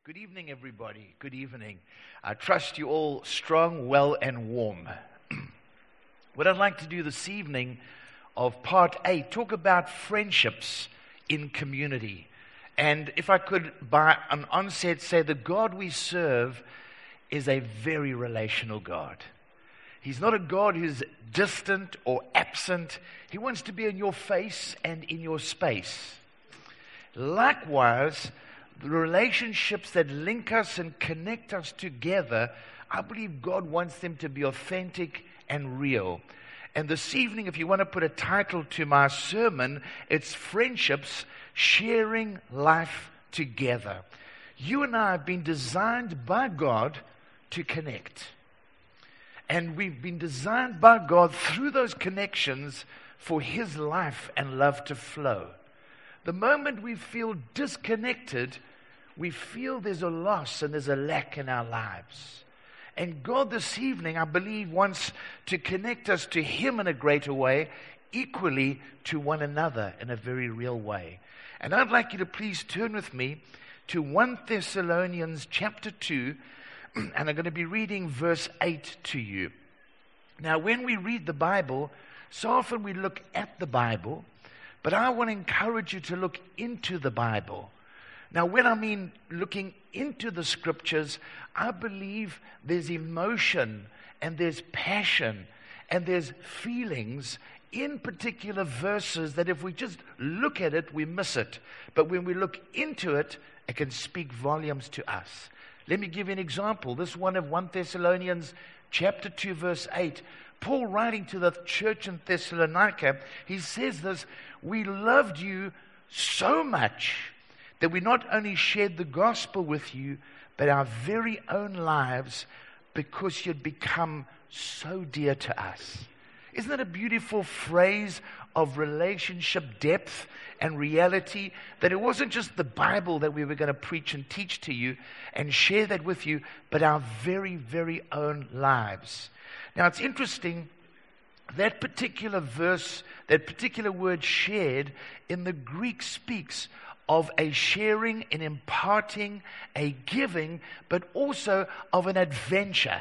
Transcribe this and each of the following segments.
Good evening, everybody. Good evening. I trust you all strong, well, and warm. What I'd like to do this evening of part 8, talk about friendships in community. And if I could, by an onset, say the God we serve is a very relational God. He's not a God who's distant or absent. He wants to be in your face and in your space. Likewise, the relationships that link us and connect us together, I believe God wants them to be authentic and real. And this evening, if you want to put a title to my sermon, it's Friendships Sharing Life Together. You and I have been designed by God to connect. And we've been designed by God through those connections for His life and love to flow. The moment we feel disconnected, we feel there's a loss and there's a lack in our lives. And God this evening, I believe, wants to connect us to Him in a greater way, equally to one another in a very real way. And I'd like you to please turn with me to 1 Thessalonians chapter 2, and I'm going to be reading verse 8 to you. Now, when we read the Bible, so often we look at the Bible, but I want to encourage you to look into the Bible. Now, when I mean looking into the Scriptures, I believe there's emotion and there's passion and there's feelings in particular verses that if we just look at it, we miss it. But when we look into it, it can speak volumes to us. Let me give you an example. This one of 1 Thessalonians chapter 2, verse 8. Paul, writing to the church in Thessalonica, he says this: we loved you so much that we not only shared the gospel with you, but our very own lives, because you'd become so dear to us. Isn't that a beautiful phrase of relationship depth and reality? That it wasn't just the Bible that we were going to preach and teach to you and share that with you, but our very, very own lives. Now, it's interesting, that particular verse, that particular word shared, in the Greek speaks of a sharing, an imparting, a giving, but also of an adventure.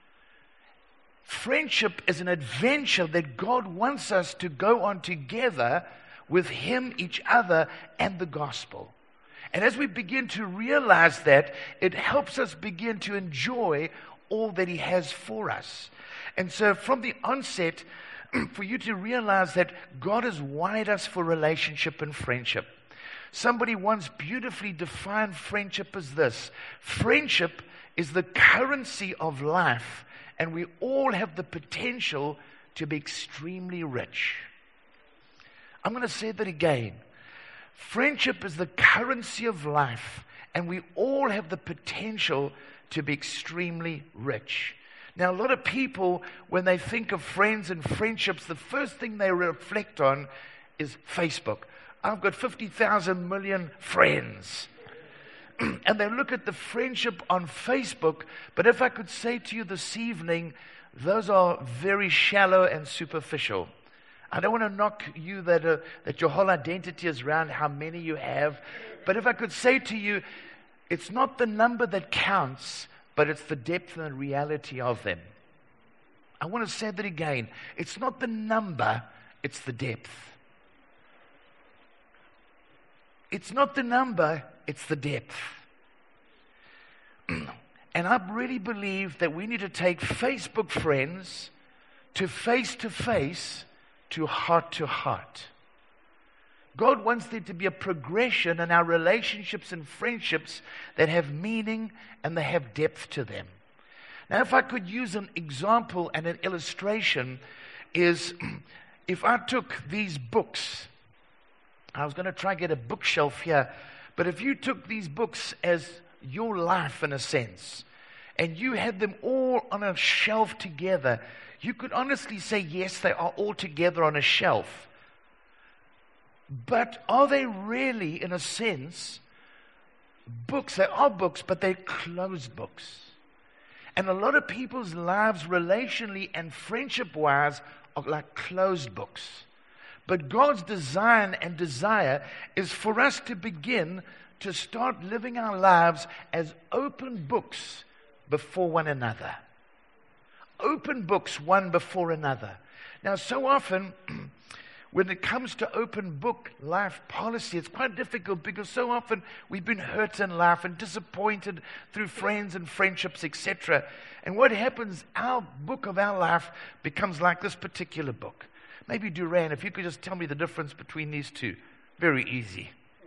Friendship is an adventure that God wants us to go on together with Him, each other, and the gospel. And as we begin to realize that, it helps us begin to enjoy all that He has for us. And so from the onset, for you to realize that God has wired us for relationship and friendship. Somebody once beautifully defined friendship as this: friendship is the currency of life, and we all have the potential to be extremely rich. I'm going to say that again. Friendship is the currency of life, and we all have the potential to be extremely rich. Now, a lot of people, when they think of friends and friendships, the first thing they reflect on is Facebook. I've got 50,000 million friends. And they look at the friendship on Facebook. But if I could say to you this evening, those are very shallow and superficial. I don't want to knock you that your whole identity is around how many you have. But if I could say to you, it's not the number that counts, but it's the depth and the reality of them. I want to say that again. It's not the number, it's the depth. It's not the number, it's the depth. And I really believe that we need to take Facebook friends to face to heart. God wants there to be a progression in our relationships and friendships that have meaning and they have depth to them. Now, if I could use an example and an illustration, is if I took these books, I was going to try and get a bookshelf here, but if you took these books as your life in a sense, and you had them all on a shelf together, you could honestly say, yes, they are all together on a shelf. But are they really, in a sense, books? They are books, but they're closed books. And a lot of people's lives, relationally and friendship-wise, are like closed books. But God's design and desire is for us to begin to start living our lives as open books before one another. Open books one before another. Now, so often, when it comes to open book life policy, it's quite difficult because so often we've been hurt in life and disappointed through friends and friendships, etc. And what happens, our book of our life becomes like this particular book. Maybe Duran, if you could just tell me the difference between these two. Very easy.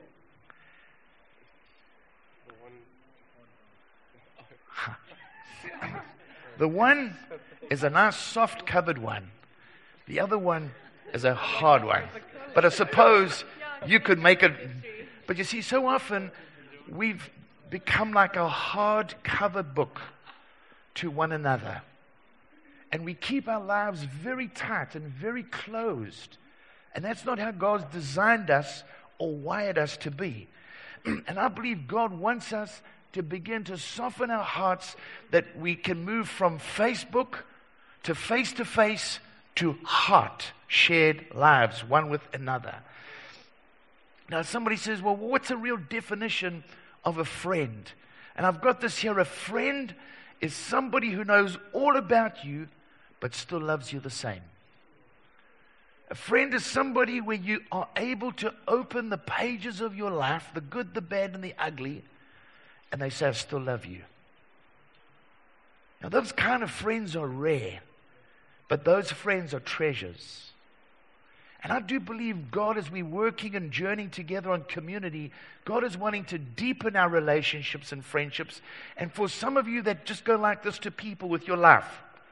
The one is a nice soft covered one. The other one is a hard one. But I suppose you could make it. But you see, so often we've become like a hard cover book to one another. And we keep our lives very tight and very closed. And that's not how God's designed us or wired us to be. And I believe God wants us to begin to soften our hearts, that we can move from Facebook to face to heart shared lives one with another. Now somebody says, well, what's a real definition of a friend? And I've got this here. A friend is somebody who knows all about you but still loves you the same. A friend is somebody where you are able to open the pages of your life, the good, the bad, and the ugly, and they say, I still love you. Now, those kind of friends are rare, but those friends are treasures. And I do believe God, as we're working and journeying together on community, God is wanting to deepen our relationships and friendships. And for some of you that just go like this to people with your life,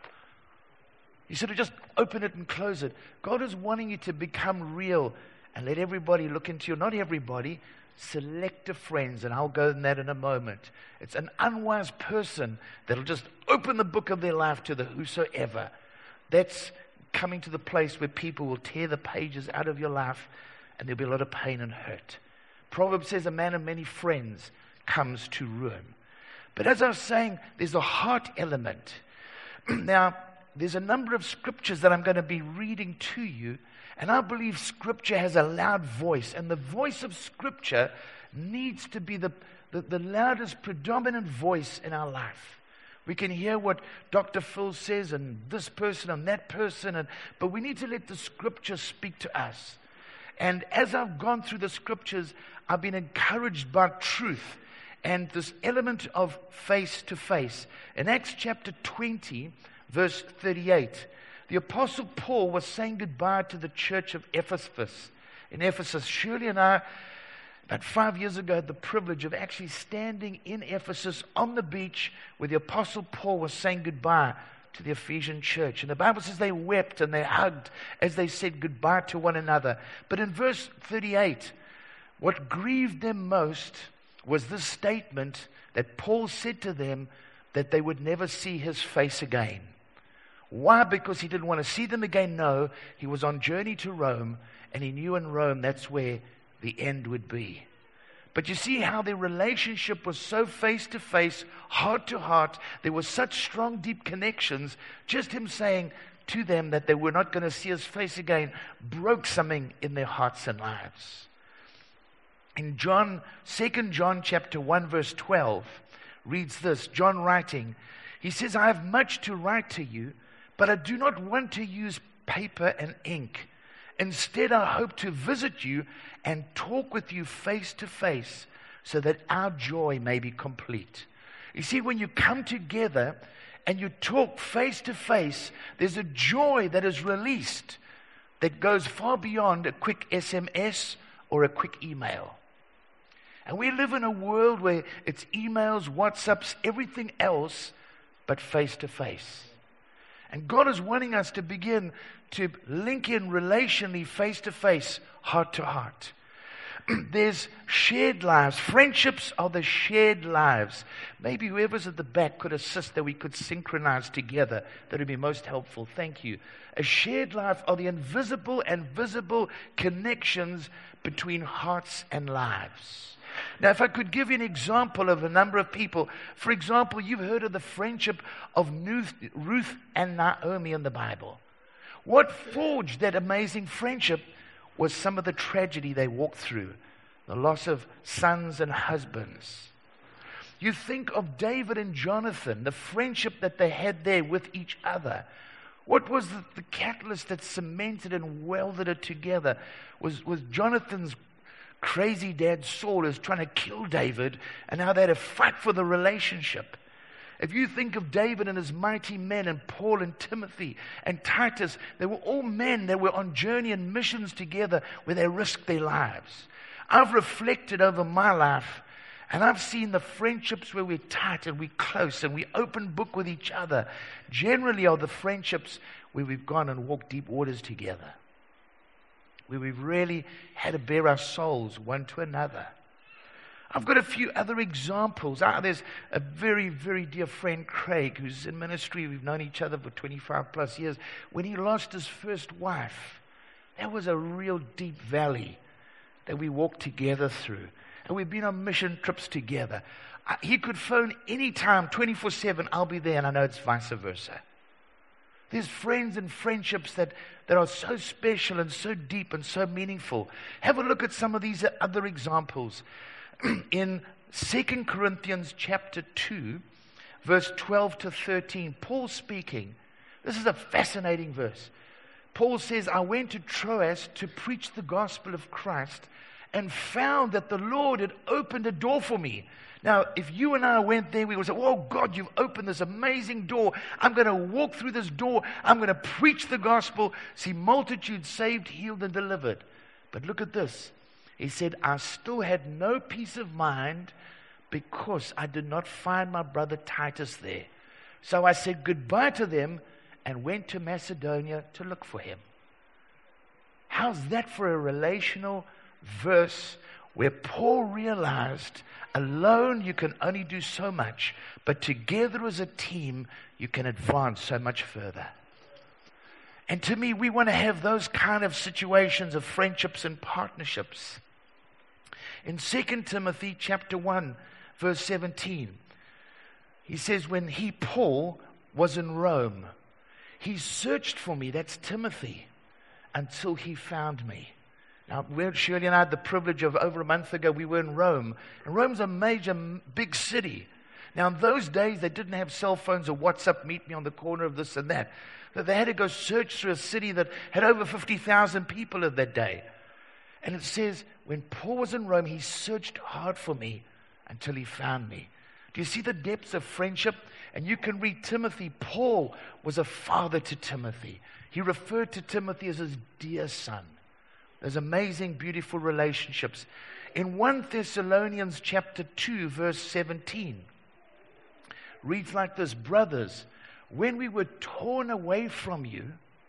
you sort of just open it and close it. God is wanting you to become real and let everybody look into you. Not everybody, selective friends, and I'll go in that in a moment. It's an unwise person that'll just open the book of their life to the whosoever. That's coming to the place where people will tear the pages out of your life, and there'll be a lot of pain and hurt. Proverbs says a man of many friends comes to ruin. But as I was saying, there's a heart element. Now, there's a number of scriptures that I'm going to be reading to you, and I believe Scripture has a loud voice, and the voice of Scripture needs to be the loudest, predominant voice in our life. We can hear what Dr. Phil says, and this person and that person, but we need to let the Scripture speak to us. And as I've gone through the Scriptures, I've been encouraged by truth and this element of face to face. In Acts chapter 20, verse 38, the Apostle Paul was saying goodbye to the church of Ephesus. In Ephesus, Shirley and I, about 5 years ago, had the privilege of actually standing in Ephesus on the beach where the Apostle Paul was saying goodbye to the Ephesian church. And the Bible says they wept and they hugged as they said goodbye to one another. But in verse 38, what grieved them most was this statement that Paul said to them, that they would never see his face again. Why? Because he didn't want to see them again? No, he was on journey to Rome, and he knew in Rome that's where the end would be. But you see how their relationship was so face to face, heart to heart. There was such strong, deep connections. Just him saying to them that they were not going to see his face again broke something in their hearts and lives. In 2 John chapter 1 verse 12 reads this, John writing, he says, I have much to write to you, but I do not want to use paper and ink. Instead, I hope to visit you and talk with you face to face so that our joy may be complete. You see, when you come together and you talk face to face, there's a joy that is released that goes far beyond a quick SMS or a quick email. And we live in a world where it's emails, WhatsApps, everything else but face to face. And God is wanting us to begin to link in relationally, face to face, heart to heart. There's shared lives. Friendships are the shared lives. Maybe whoever's at the back could assist that we could synchronize together. That would be most helpful. Thank you. A shared life are the invisible and visible connections between hearts and lives. Now, if I could give you an example of a number of people. For example, you've heard of the friendship of Ruth and Naomi in the Bible. What forged that amazing friendship was some of the tragedy they walked through. the loss of sons and husbands. You think of David and Jonathan, the friendship that they had there with each other. What was the catalyst that cemented and welded it together? Was Jonathan's crazy dad Saul who's trying to kill David, and how they had to fight for the relationship. If you think of David and his mighty men, and Paul and Timothy and Titus, they were all men that were on journey and missions together where they risked their lives. I've reflected over my life, and I've seen the friendships where we're tight and we're close and we open book with each other generally are the friendships where we've gone and walked deep waters together, where we've really had to bare our souls one to another. I've got a few other examples. There's a very, very dear friend, Craig, who's in ministry. We've known each other for 25 plus years. When he lost his first wife, that was a real deep valley that we walked together through. And we've been on mission trips together. He could phone anytime, 24/7, I'll be there, and I know it's vice versa. There's friends and friendships that are so special and so deep and so meaningful. Have a look at some of these other examples. In 2 Corinthians chapter 2, verse 12 to 13, Paul speaking. This is a fascinating verse. Paul says, I went to Troas to preach the gospel of Christ and found that the Lord had opened a door for me. Now, if you and I went there, we would say, oh, God, you've opened this amazing door. I'm going to walk through this door. I'm going to preach the gospel, see multitudes saved, healed, and delivered. But look at this. He said, I still had no peace of mind because I did not find my brother Titus there. So I said goodbye to them and went to Macedonia to look for him. How's that for a relational verse where Paul realized alone you can only do so much, but together as a team you can advance so much further. And to me, we want to have those kind of situations of friendships and partnerships. In 2 Timothy chapter 1, verse 17, he says, when he, Paul, was in Rome, he searched for me, that's Timothy, until he found me. Now, Shirley and I had the privilege of over a month ago, we were in Rome. And Rome's a major, big city. Now, in those days, they didn't have cell phones or WhatsApp, meet me on the corner of this and that. But they had to go search through a city that had over 50,000 people of that day. And it says, when Paul was in Rome, he searched hard for me until he found me. Do you see the depths of friendship? And you can read Timothy. Paul was a father to Timothy. He referred to Timothy as his dear son. There's amazing, beautiful relationships. In 1 Thessalonians chapter 2, verse 17, reads like this, brothers, when we were torn away from you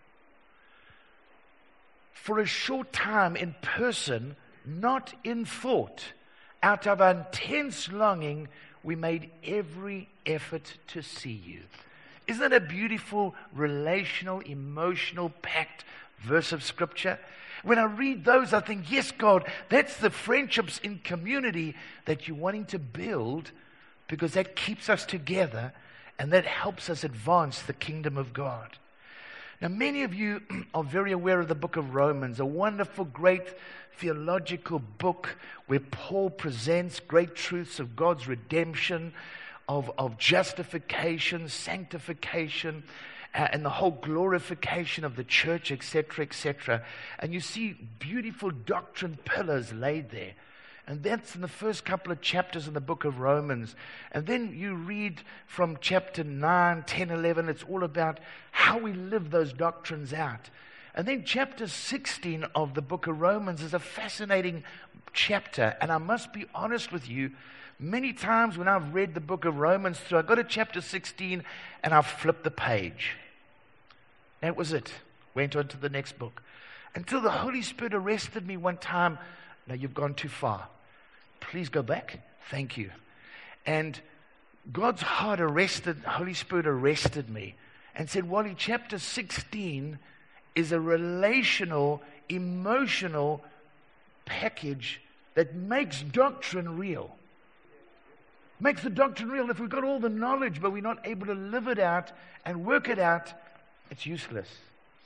for a short time in person, not in thought, out of intense longing, we made every effort to see you. Isn't that a beautiful, relational, emotional, packed verse of Scripture? When I read those, I think, yes, God, that's the friendships in community that you're wanting to build, because that keeps us together and that helps us advance the kingdom of God. Now, many of you are very aware of the book of Romans, a wonderful, great theological book where Paul presents great truths of God's redemption, of justification, sanctification, and the whole glorification of the church, etc., etc. And you see beautiful doctrine pillars laid there. And that's in the first couple of chapters in the book of Romans. And then you read from chapter 9, 10, 11. It's all about how we live those doctrines out. And then chapter 16 of the book of Romans is a fascinating chapter. And I must be honest with you, many times when I've read the book of Romans through, I go to chapter 16 and I've flipped the page. That was it. Went on to the next book. Until the Holy Spirit arrested me one time. No, you've gone too far. Please go back. Thank you. And God's heart arrested, Holy Spirit arrested me and said, Wally, chapter 16 is a relational, emotional package that makes doctrine real. Makes the doctrine real. If we've got all the knowledge, but we're not able to live it out and work it out, it's useless.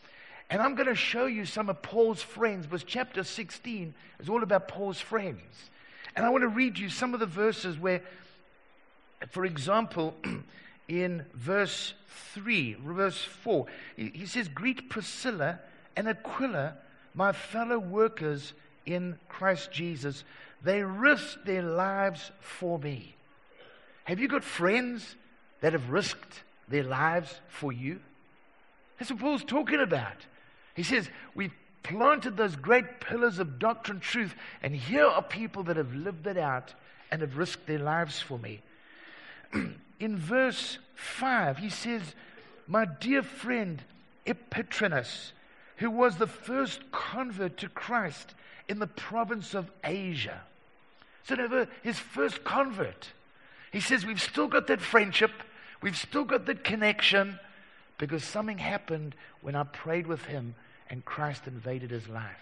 And I'm going to show you some of Paul's friends, because chapter 16 is all about Paul's friends. And I want to read you some of the verses where, for example, in verse 4, he says, "Greet Priscilla and Aquila, my fellow workers in Christ Jesus. They risked their lives for me." Have you got friends that have risked their lives for you? That's what Paul's talking about. He says, we've planted those great pillars of doctrine, truth, and here are people that have lived it out and have risked their lives for me. In verse 5, he says, "My dear friend Epaphras, who was the first convert to Christ in the province of Asia." So his first convert. He says, we've still got that friendship, we've still got that connection, because something happened when I prayed with him and Christ invaded his life.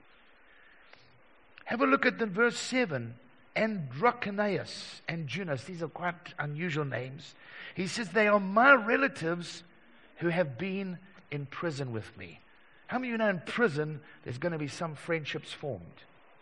Have a look at the verse 7. Andronicus and Junus, these are quite unusual names. He says, "They are my relatives who have been in prison with me." How many of you know in prison there's going to be some friendships formed?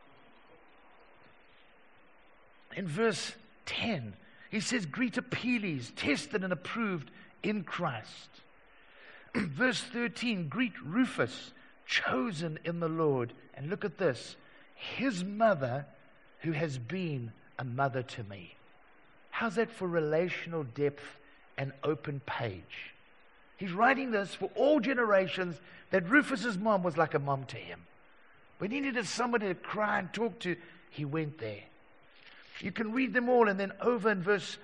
In verse 10, he says, "Greet Apelles, tested and approved in Christ." Verse 13, "Greet Rufus, chosen in the Lord." And look at this, "his mother, who has been a mother to me." How's that for relational depth and open page? He's writing this for all generations, that Rufus's mom was like a mom to him. When he needed somebody to cry and talk to, he went there. You can read them all, and then over in verse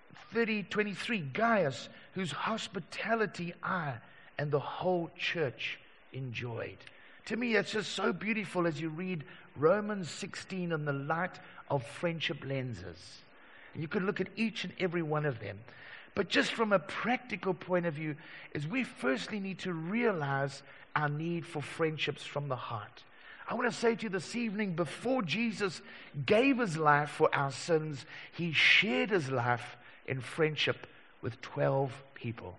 23, "Gaius, whose hospitality I and the whole church enjoyed." To me, it's just so beautiful as you read Romans 16 in the light of friendship lenses. And you can look at each and every one of them. But just from a practical point of view, is we firstly need to realize our need for friendships from the heart. I want to say to you this evening, before Jesus gave his life for our sins, he shared his life in friendship with 12 people.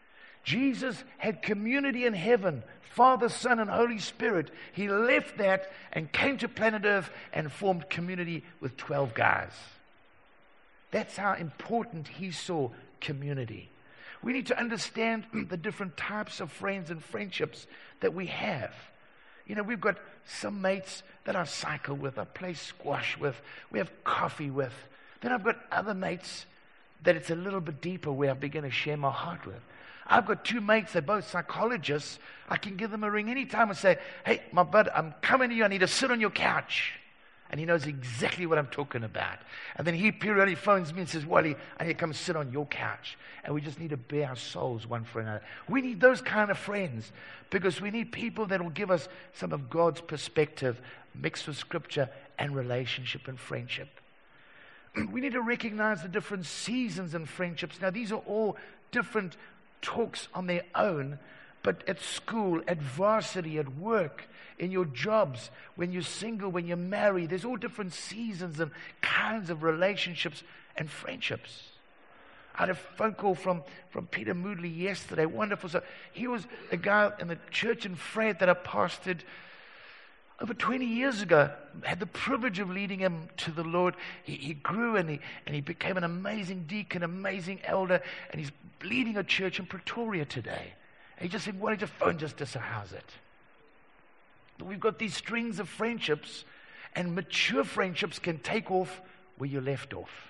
Jesus had community in heaven, Father, Son, and Holy Spirit. He left that and came to planet Earth and formed community with 12 guys. That's how important he saw community. We need to understand the different types of friends and friendships that we have. You know, we've got some mates that I cycle with, I play squash with, we have coffee with. Then I've got other mates that it's a little bit deeper, where I begin to share my heart with. I've got two mates, they're both psychologists. I can give them a ring anytime and say, "Hey, my bud, I'm coming to you, I need to sit on your couch." And he knows exactly what I'm talking about. And then he periodically phones me and says, "Wally, I need to come sit on your couch." And we just need to bear our souls one for another. We need those kind of friends, because we need people that will give us some of God's perspective mixed with scripture and relationship and friendship. We need to recognize the different seasons in friendships. Now, these are all different talks on their own, but at school, at varsity, at work, in your jobs, when you're single, when you're married, there's all different seasons and kinds of relationships and friendships. I had a phone call from Peter Moodley yesterday. Wonderful. So he was a guy in the church in Fred that I pastored over 20 years ago. I had the privilege of leading him to the Lord. He grew and he became an amazing deacon, amazing elder, and he's leading a church in Pretoria today. And he just said, "Why don't you phone just to say how's it?" But we've got these strings of friendships, and mature friendships can take off where you left off.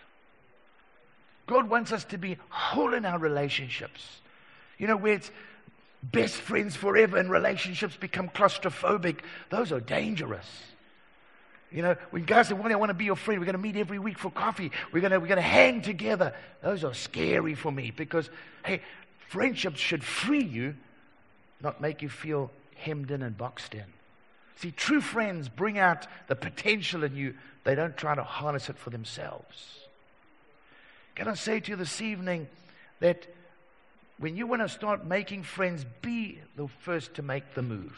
God wants us to be whole in our relationships. You know, where it's best friends forever and relationships become claustrophobic, those are dangerous. You know, when guys say, "Wally, I want to be your friend, we're going to meet every week for coffee, we're going to hang together," those are scary for me, because, hey, friendships should free you, not make you feel hemmed in and boxed in. See, true friends bring out the potential in you. They don't try to harness it for themselves. Can I say to you this evening that when you want to start making friends, be the first to make the move.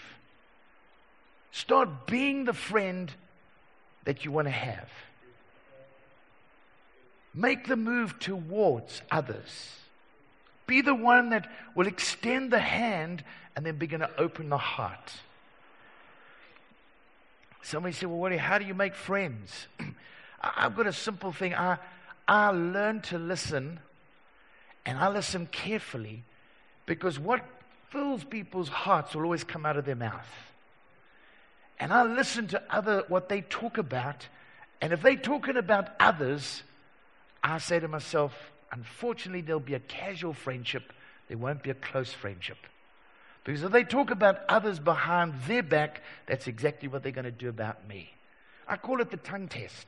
Start being the friend that you want to have. Make the move towards others. Be the one that will extend the hand and then begin to open the heart. Somebody said, well, Wally, how do you make friends? I've got a simple thing. I learn to listen, and I listen carefully, because what fills people's hearts will always come out of their mouth. And I listen to what they talk about, and if they're talking about others, I say to myself, unfortunately, there'll be a casual friendship. There won't be a close friendship. Because if they talk about others behind their back, that's exactly what they're going to do about me. I call it the tongue test.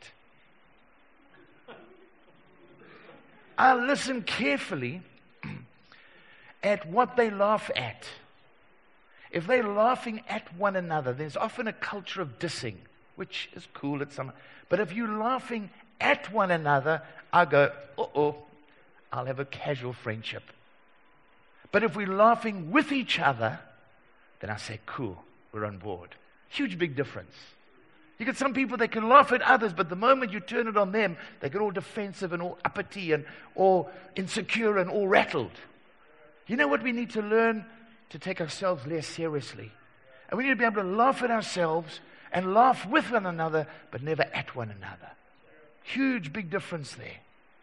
I listen carefully at what they laugh at. If they're laughing at one another, there's often a culture of dissing, which is cool at some. But if you're laughing at one another, I go, I'll have a casual friendship. But if we're laughing with each other, then I say, cool, we're on board. Huge big difference. You get some people that can laugh at others, but the moment you turn it on them, they get all defensive and all uppity and all insecure and all rattled. You know what we need to learn? To take ourselves less seriously. And we need to be able to laugh at ourselves and laugh with one another, but never at one another. Huge big difference there.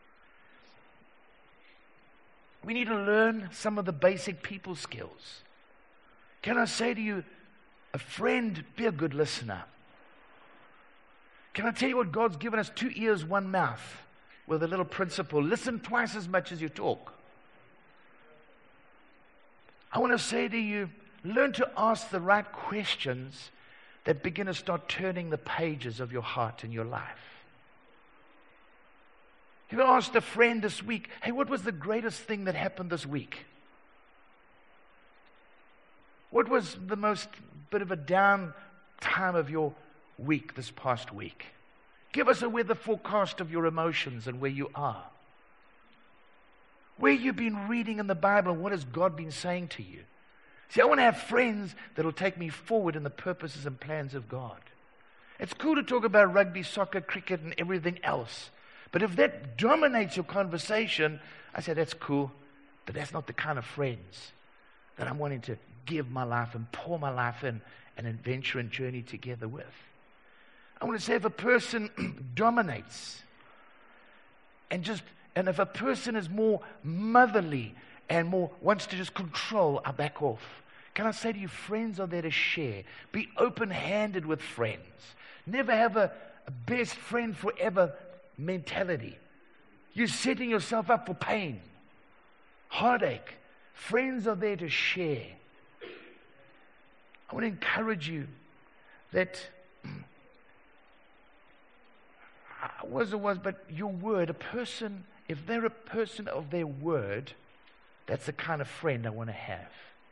We need to learn some of the basic people skills. Can I say to you, a friend, be a good listener. Can I tell you what God's given us? 2 ears, 1 mouth, with a little principle. Listen twice as much as you talk. I want to say to you, learn to ask the right questions that begin to start turning the pages of your heart and your life. Have you asked a friend this week, hey, what was the greatest thing that happened this week? What was the most bit of a down time of your week this past week? Give us a weather forecast of your emotions and where you are. Where you've been reading in the Bible and what has God been saying to you. See, I want to have friends that will take me forward in the purposes and plans of God. It's cool to talk about rugby, soccer, cricket, and everything else. But if that dominates your conversation, I say, that's cool, but that's not the kind of friends that I'm wanting to give my life and pour my life in and adventure and journey together with. I want to say if a person dominates and if a person is more motherly and more wants to just control, I back off. Can I say to you, friends are there to share. Be open-handed with friends. Never have a best friend forever mentality. You're setting yourself up for pain, heartache. Friends are there to share. I want to encourage you that but your word, a person, if they're a person of their word, that's the kind of friend I want to have.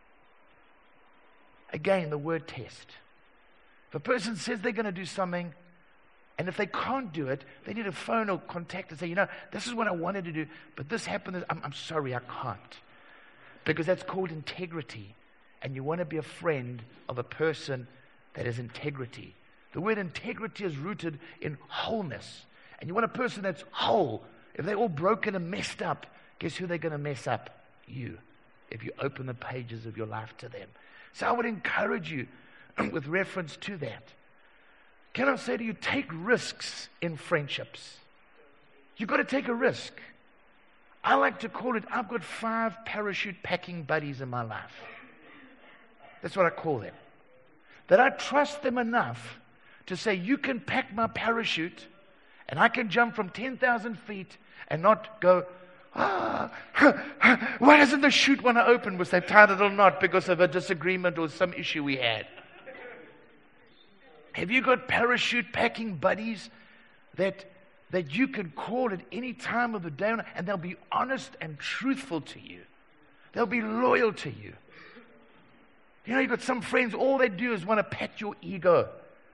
Again, the word test. If a person says they're going to do something, and if they can't do it, they need to phone or contact and say, this is what I wanted to do, but this happened. I'm sorry, I can't. Because that's called integrity. And you want to be a friend of a person that has integrity. The word integrity is rooted in wholeness. And you want a person that's whole. If they're all broken and messed up, guess who they're going to mess up? You. If you open the pages of your life to them. So I would encourage you with reference to that. Can I say to you, take risks in friendships. You've got to take a risk. I like to call it, I've got 5 parachute packing buddies in my life. That's what I call them. That I trust them enough to say, you can pack my parachute and I can jump from 10,000 feet and not go, why doesn't the chute want to open? Was they tied it or not because of a disagreement or some issue we had? Have you got parachute packing buddies that you can call at any time of the day and they'll be honest and truthful to you? They'll be loyal to you. You've got some friends, all they do is want to pat your ego.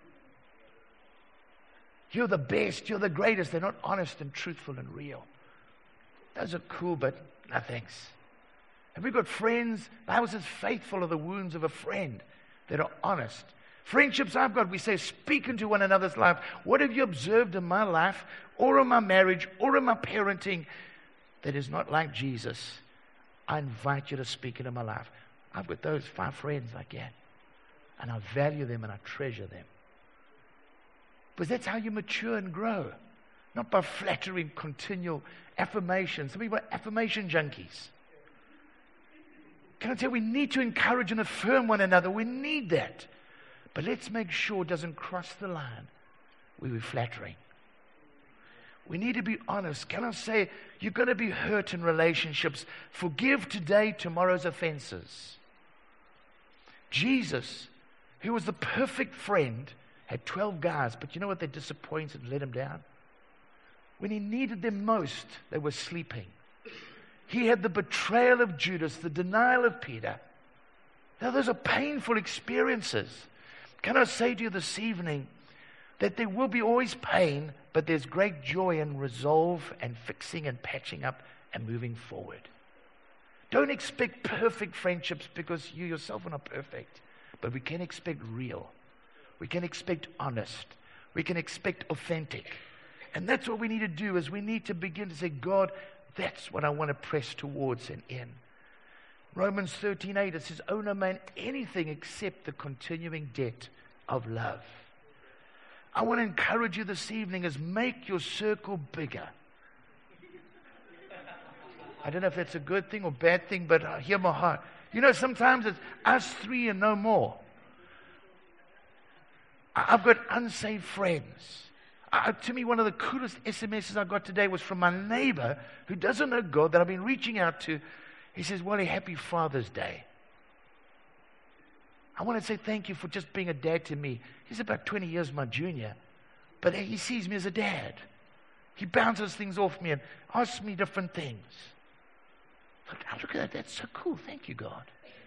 You're the best, you're the greatest. They're not honest and truthful and real. Those are cool, but no thanks. Have we got friends? The Bible says faithful are the wounds of a friend that are honest. Friendships I've got, we say, speak into one another's life. What have you observed in my life, or in my marriage, or in my parenting that is not like Jesus? I invite you to speak into my life. I've got those 5 friends like that. And I value them and I treasure them. Because that's how you mature and grow. Not by flattering continual affirmation. Some people are affirmation junkies. Can I tell you, we need to encourage and affirm one another. We need that. But let's make sure it doesn't cross the line where we're flattering. We need to be honest. Can I say, you're going to be hurt in relationships. Forgive today tomorrow's offenses. Jesus, who was the perfect friend, had 12 guys, but you know what? They disappointed and let him down. When he needed them most, they were sleeping. He had the betrayal of Judas, the denial of Peter. Now, those are painful experiences. Can I say to you this evening that there will be always pain, but there's great joy in resolve and fixing and patching up and moving forward. Don't expect perfect friendships because you yourself are not perfect, but we can expect real. We can expect honest. We can expect authentic. And that's what we need to do, is we need to begin to say, God, that's what I want to press towards and in. Romans 13:8, it says, owe no man anything except the continuing debt of love. I want to encourage you this evening is make your circle bigger. I don't know if that's a good thing or bad thing, but I hear my heart. You know, sometimes it's us 3 and no more. I've got unsaved friends. To me, one of the coolest SMSs I got today was from my neighbor who doesn't know God that I've been reaching out to. He says, Wally, happy Father's Day. I want to say thank you for just being a dad to me. He's about 20 years my junior, but he sees me as a dad. He bounces things off me and asks me different things. Look at that. That's so cool. Thank you, God.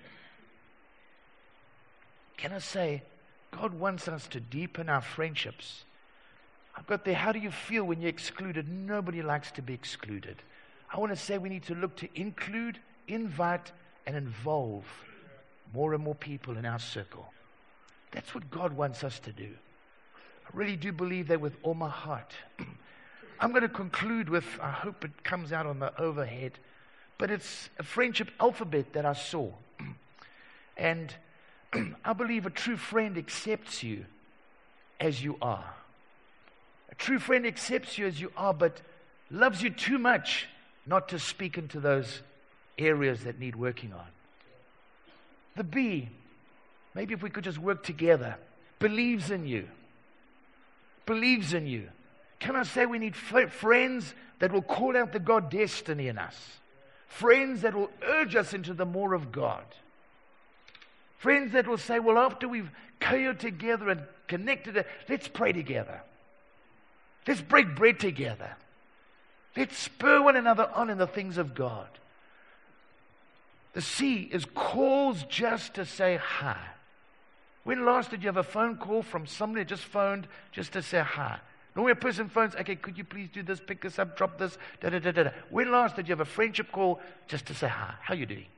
Can I say, God wants us to deepen our friendships. I've got there, how do you feel when you're excluded? Nobody likes to be excluded. I want to say we need to look to include, invite, and involve more and more people in our circle. That's what God wants us to do. I really do believe that with all my heart. I'm going to conclude with, I hope it comes out on the overhead, but it's a friendship alphabet that I saw. And I believe a true friend accepts you as you are. A true friend accepts you as you are, but loves you too much not to speak into those areas that need working on. The B, maybe if we could just work together, believes in you. Believes in you. Can I say we need friends that will call out the God destiny in us? Friends that will urge us into the more of God. Friends that will say, well, after we've co together and connected, let's pray together. Let's break bread together. Let's spur one another on in the things of God. The C is calls just to say hi. When last did you have a phone call from somebody that just phoned just to say hi? Normally a person phones, okay, could you please do this, pick this up, drop this, da-da-da-da-da. When last did you have a friendship call just to say hi? How you doing?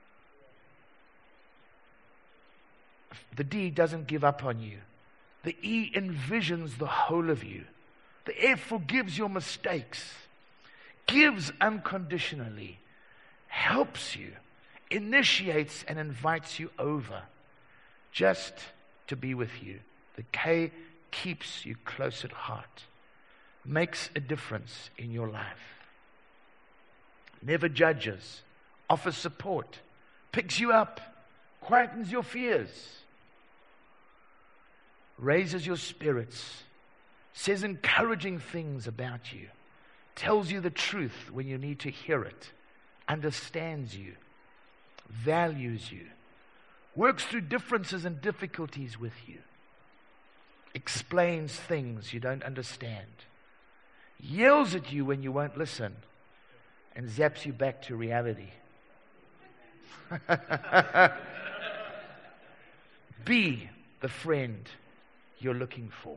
The D doesn't give up on you. The E envisions the whole of you. The F forgives your mistakes, gives unconditionally, helps you, initiates and invites you over just to be with you. The K keeps you close at heart, makes a difference in your life, never judges, offers support, picks you up, quietens your fears, raises your spirits, says encouraging things about you, tells you the truth when you need to hear it, understands you, values you, works through differences and difficulties with you, explains things you don't understand, yells at you when you won't listen, and zaps you back to reality. Be the friend you're looking for.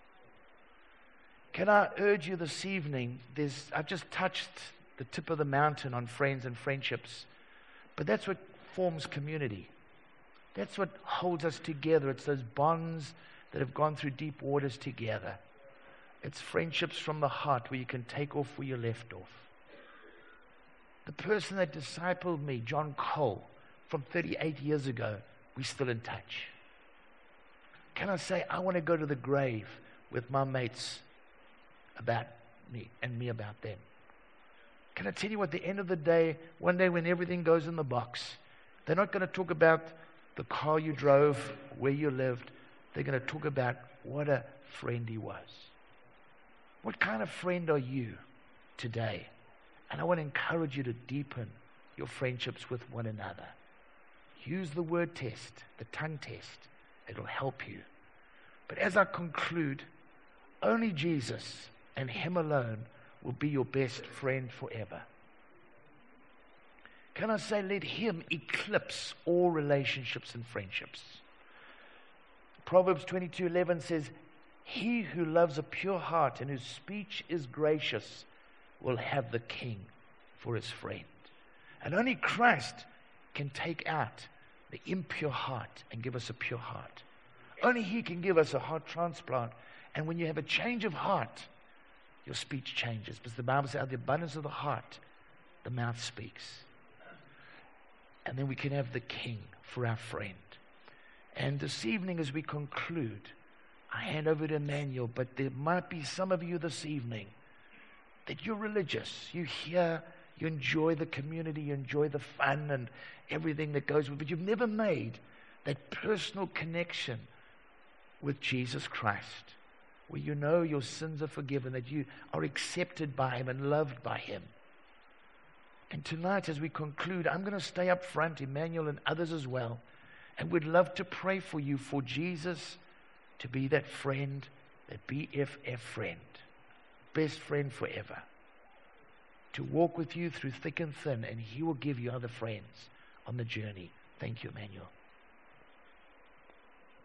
Can I urge you this evening, I've just touched the tip of the mountain on friends and friendships, but that's what forms community. That's what holds us together. It's those bonds that have gone through deep waters together. It's friendships from the heart where you can take off where you left off. The person that discipled me, John Cole, from 38 years ago, we're still in touch. Can I say, I want to go to the grave with my mates about me and me about them? Can I tell you, at the end of the day, one day when everything goes in the box, they're not going to talk about the car you drove, where you lived. They're going to talk about what a friend he was. What kind of friend are you today? And I want to encourage you to deepen your friendships with one another. Use the word test, the tongue test. It'll help you. But as I conclude, only Jesus and Him alone will be your best friend forever. Can I say, let Him eclipse all relationships and friendships. Proverbs 22:11 says, he who loves a pure heart and whose speech is gracious will have the King for his friend. And only Christ can take out the impure heart and give us a pure heart. Only He can give us a heart transplant. And when you have a change of heart, your speech changes. Because the Bible says, out of the abundance of the heart, the mouth speaks. And then we can have the King for our friend. And this evening, as we conclude, I hand over to Emmanuel, but there might be some of you this evening that you're religious. You hear, you enjoy the community, you enjoy the fun and everything that goes with it, but you've never made that personal connection with Jesus Christ, where you know your sins are forgiven, that you are accepted by Him and loved by Him. And tonight, as we conclude, I'm going to stay up front, Emmanuel and others as well, and we'd love to pray for you, for Jesus to be that friend, that BFF friend, best friend forever, to walk with you through thick and thin, and He will give you other friends on the journey. Thank you, Emmanuel.